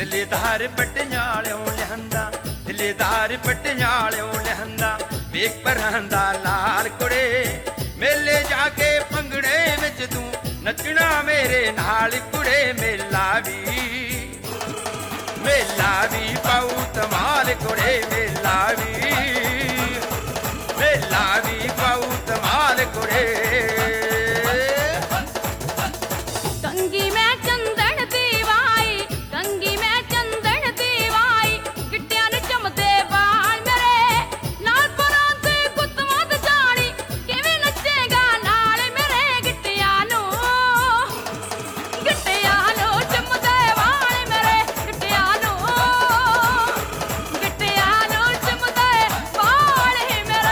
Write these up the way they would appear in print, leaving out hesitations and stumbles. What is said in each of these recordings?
ਦਿਲਦਾਰ ਪਟਿਆਲਿਓਂ ਲਿਆਂਦਾ, ਦਿਲਦਾਰ ਪਟਿਆਲਿਓਂ ਲਿਆਂਦਾ, ਵੇਖ ਪਰਾਂ ਦਾ ਲਾਲ ਕੁੜੇ। ਮੇਲੇ ਜਾ ਕੇ ਭੰਗੜੇ ਵਿੱਚ ਤੂੰ ਨੱਚਣਾ ਮੇਰੇ ਨਾਲ ਕੁੜੇ। ਮੇਲਾ ਵੀ ਪਾਉ ਧਮਾਲ ਕੁੜੇ, ਮੇਲਾ ਵੀ ਪਾਉ ਧਮਾਲ ਕੁੜੇ। ਕੰਗੀ ਮੈਂ ਚੰਦਨ ਦੀ ਵਾਈ, ਕੰਗੀ ਮੈਂ ਚੰਦਨ ਦੀ ਵਾਈ, ਗਿੱਟਿਆਂ ਨੂੰ ਚਮਦੇ ਵਾਲ ਮੇਰੇ, ਨਾਲ ਪਰਾਂ ਤੇ ਗੁੱਤ ਮੱਦ ਜਾਣੀ, ਕਿਵੇਂ ਨੱਚੇਗਾ ਨਾਲ ਮੇਰੇ। ਗਿੱਟਿਆਂ ਨੂੰ ਚਮਦੇ ਵਾਲ ਮੇਰੇ, ਗਿੱਟਿਆਂ ਨੂੰ ਚਮਦੇ ਵਾਲ ਹੀ ਮੇਰੇ।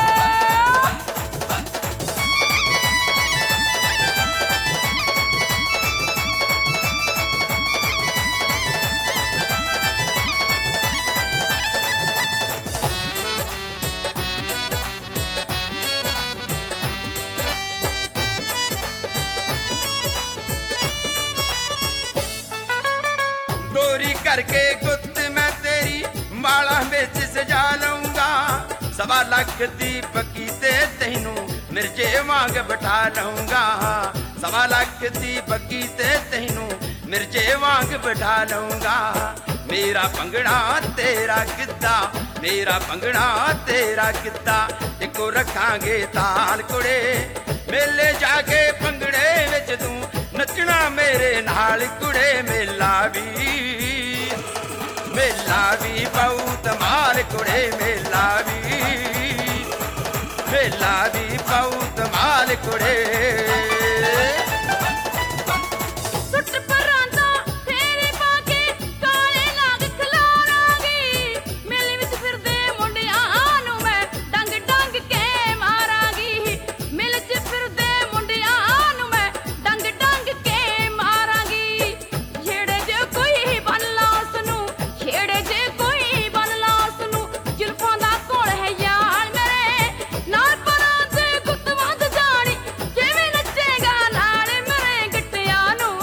ਡੋਰੀ ਕਰਕੇ ਗੁੱਤ ਮੈਂ ਤੇਰੀ ਮਾਲਾ ਵਿੱਚ ਸਜਾ ਲਊਂਗਾ। 1.25 ਲੱਖ ਦੀ ਪੱਕੀ ਤੇ ਤੈਨੂੰ ਮਿਰਜੇ ਵਾਂਗ ਬਿਠਾ ਲਊਂਗਾ। 1.25 ਲੱਖ ਦੀ ਪੱਕੀ ਤੇ ਤੈਨੂੰ ਮਿਰਜੇ ਵਾਂਗ ਬਿਠਾ ਲਊਂਗਾ। ਮੇਰਾ ਭੰਗੜਾ ਤੇਰਾ ਗਿੱਧਾ, ਮੇਰਾ ਭੰਗੜਾ ਤੇਰਾ ਗਿੱਧਾ, ਇੱਕੋ ਰੱਖਾਂਗੇ ਤਾਲ ਕੁੜੇ। ਮੇਲੇ ਜਾ ਕੇ ਭੰਗੜੇ ਵਿੱਚ ਤੂੰ ਨੱਚਣਾ ਮੇਰੇ ਨਾਲ ਕੁੜੇ। ਮੇਲਾ ਵੀ ਪਾਉ ਧਮਾਲ ਕੁੜੇ, ਮੇਲਾ ਵੀ ਪਾਉ ਧਮਾਲ ਕੁੜੇ। ਸੁੱਟ ਪਰਾਂਦਾ ਫੇਰੇ ਪਾ ਕੇ ਕਾਲੇ ਨਾਗ ਖਿਲਾਰਾਂਗੀ, ਮੇਲੇ ਵਿੱਚ ਫਿਰਦੇ ਮੁੰਡਿਆਂ ਨੂੰ ਮੈਂ ਡੰਗ ਡੰਗ ਕੇ ਮਾਰਾਂਗੀ। ਮੇਲੇ 'ਚ ਫਿਰਦੇ ਮੁੰਡਿਆਂ ਨੂੰ ਮੈਂ ਡੰਗ ਡੰਗ ਕੇ ਮਾਰਾਂਗੀ। ਛੇੜੇ ਜੇ ਕੋਈ ਬਨ ਲਾ ਉਸਨੂੰ, ਛੇੜੇ ਜੇ ਕੋਈ ਬਨ ਲਾ ਉਸਨੂੰ, ਜ਼ੁਲਫਾਂ ਦਾ ਕੋਲ ਹੈ ਯਾਰ ਮੇਰੇ, ਨਾਲ ਪਰਾਂ ਤੇ ਗੁੱਤ ਵੱਧ ਜਾਣੀ, ਕਿਵੇਂ ਨੱਚੇਗਾ ਨਾਲ ਮੇਰੇ। ਗਿੱਟਿਆਂ ਨੂੰ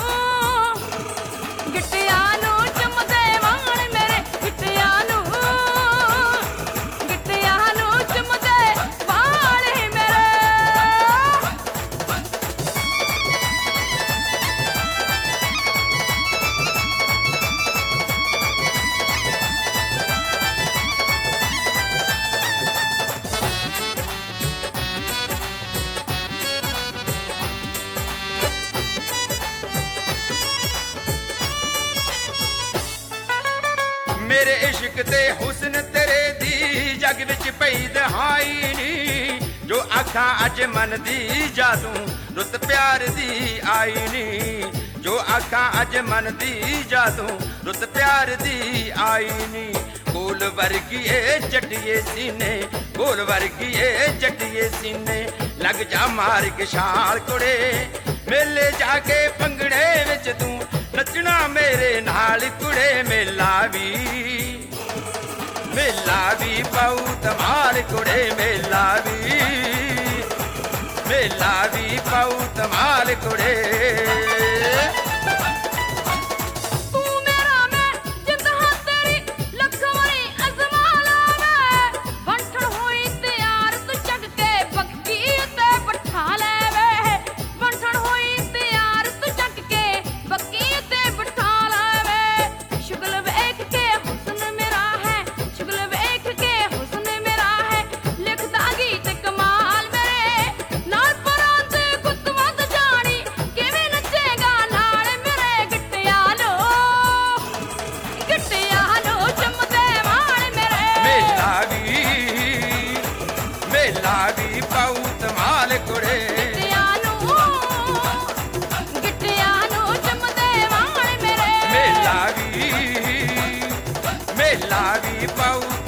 ਚਮਦੇ ਵਾਲ ਮੇਰੇ, ਗਿੱਟਿਆਂ ਨੂੰ ਚਮਦੇ ਵਾਲ ਹੀ ਮੇਰੇ। ਮੇਰੇ ਇਸ਼ਕ ਤੇ ਹੁਸਨ ਤੇਰੇ ਦੀ ਜਗ ਵਿੱਚ ਪਈ ਦਹਾਈ ਨੀ। ਜੋ ਆਖਾਂ ਅੱਜ ਮਨ ਦੀ ਜਾਦੂ ਰੁੱਤ ਪਿਆਰ ਦੀ ਆਈ ਨੀ। ਜੋ ਆਖਾਂ ਅੱਜ ਮਨ ਦੀ ਜਾਦੂ ਰੁੱਤ ਪਿਆਰ ਦੀ ਆਈ ਨੀ। ਗੋਲ ਵਰਗੀਏ ਜੱਟੀਏ ਸੀਨੇ, ਗੋਲ ਵਰਗੀਏ ਜੱਟੀਏ ਸੀਨੇ, ਲੱਗ ਜਾ ਮਾਰ ਕੇ ਛਾਲ ਕੁੜੇ। ਮੇਲੇ ਜਾ ਕੇ ਭੰਗੜੇ ਵਿੱਚ ਤੂੰ ਨੱਚਣਾ ਮੇਰੇ ਨਾਲ ਕੁੜੇ। ਮੇਲਾ ਵੀ ਪਾਉ ਧਮਾਲ ਕੁੜੇ, ਮੇਲਾ ਵੀ ਪਾਉ ਧਮਾਲ ਕੁੜੇ। ਤੂੰ ਮੇਰਾ ਮੈਂ ਜਿੱਦ ਹਾਂ ਤੇਰੀ ਲੱਖ ਵਾਰੀ ਅਜ਼ਮਾ ਲਾਵੇਂ, ਬੰਠਣ ਹੋਈ ਤਿਆਰ ਤੂੰ ਚੱਕ ਕੇ ਬੱਕੀ ਉੱਤੇ ਬਿਠਾ ਲੈ ਵੇ। ਬੰਠਣ ਹੋਈ ਤਿਆਰ ਤੂੰ ਚੱਕ ਕੇ ਬੱਕੀ ਉੱਤੇ ਬਿਠਾ ਲੈ ਵੇ। ਸ਼ੁਗਲ ਵੇਖ ਕੇ ਹੁਸਨ ਮੇਰਾ ਹੈ, ਸ਼ੁਗਲ ਵੇਖ ਕੇ ਹੁਸਨ ਮੇਰਾ ਹੈ, ਲਿਖਦਾ ਗੀਤ ਕਮਾਲ ਮੇਰੇ, ਨਾਲ ਪਰਾਂ ਤੇ ਗੁੱਤ ਵੱਧ ਜਾਣੀ, ਕਿਵੇਂ ਨੱਚੇਗਾ ਨਾਲ ਮੇਰੇ। ਗਿੱਟਿਆਂ ਨੂੰ ਚਮਦੇ ਵਾਲ ਮੇਰੇ। ਮੇਲਾ ਵੀ ਪਾਉ ਧਮਾਲ ਕੁੜੇ। ਗਿੱਟਿਆਂ ਨੂੰ ਚਮਦੇ ਵਾਲ ਮੇਰੇ। ਮੇਲਾ ਵੀ ਪਾਉ